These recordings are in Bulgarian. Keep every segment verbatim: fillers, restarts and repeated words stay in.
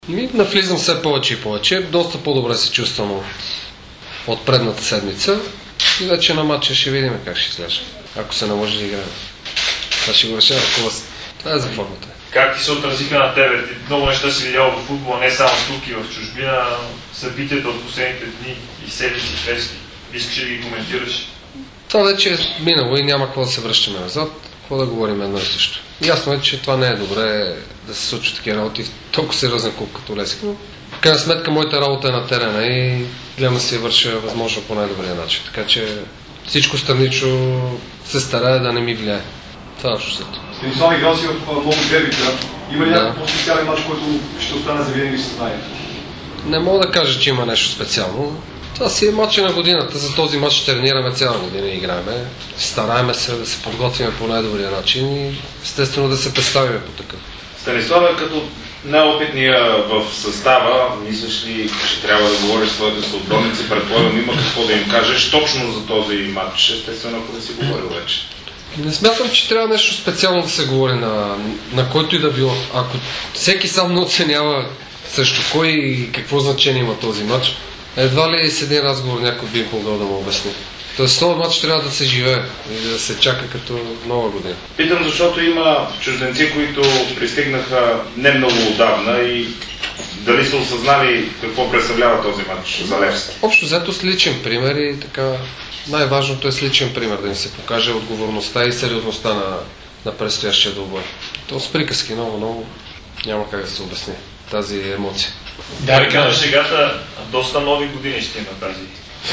Ми навлизам все повече и повече. Доста по-добре се чувствам от предната седмица. И вече на матча ще видим как ще изглежда. Ако се наложи да играем. Това ще го решава клас. Това е за формата. Как ти се отразиха на тебе? Ти много неща си видял в футбола, не само тук и в чужбина. Събитията от последните дни и седмици фески. Искаш да ги коментираш? Това вече е минало и няма какво да се връщаме назад. Какво да говорим едно и също. Ясно е, че това не е добре да се случват такива работи в толкова сериозен клуб като Левски. Но в крайна сметка моята работа е на терена и гледам да си я върша възможно по най-добрия начин. Така че всичко странично се старае да не ми влияе. Това е общото. Станислав, играл си в много дербита. Има ли да. някакъв по-специален мач, който ще остане за винаги в съзнанието? Не мога да кажа, че има нещо специално. Това си е матча на годината. За този матч ще тренираме цяла година и играеме. Стараеме се да се подготвим по най-добрия начин и естествено да се представим по такъв. Станислава, като най-опитния в състава, мислиш ли, че трябва да говориш своите съотборници? Предполагам, има какво да им кажеш точно за този матч, естествено, ако да си говорил вече. Не смятам, че трябва нещо специално да се говори на, на който и да било. Ако всеки сам не оценява също кой и какво значение има този матч, едва ли с един разговор някой би могъл да му обясни. Тоест този матч трябва да се живее и да се чака като нова година. Питам, защото има чужденци, които пристигнаха не много отдавна и дали са осъзнали какво представлява този матч за Левски? Общо взето с личен пример и така най-важното е с личен пример да ни се покаже отговорността и сериозността на, на предстоящия двубой. То с приказки много, много няма как да се обясни тази емоция. Да, река на шегата, доста нови години ще има тази.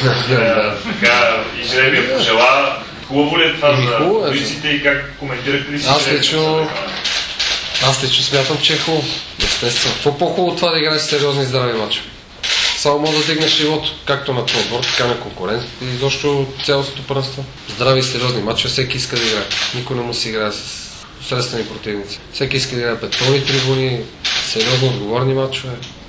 Така, и жребия пожела. Хубаво ли е това за полиците и как коментирахте ли си аз лично, аз лично смятам, че е хубаво. Естествено. Какво по-хубаво това да играеш сериозни и здрави мачове? Само може да дигнеш живото, както на твой отбор, така на конкурентите и изобщо цялостното първенство. Здрави и сериозни мачове, всеки иска да играе. Никой не му си играе с средствени противници. Всеки иска да играе петролни трибуни, сериозни отговорни мачове.